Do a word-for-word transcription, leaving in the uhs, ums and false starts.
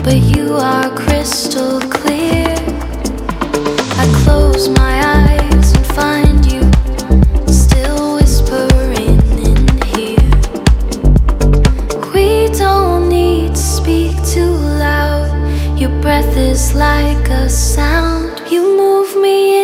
but you are crystal clear. I close my eyes and find you still whispering in here. We don't need to speak too loud. Your breath is like a sound. You move me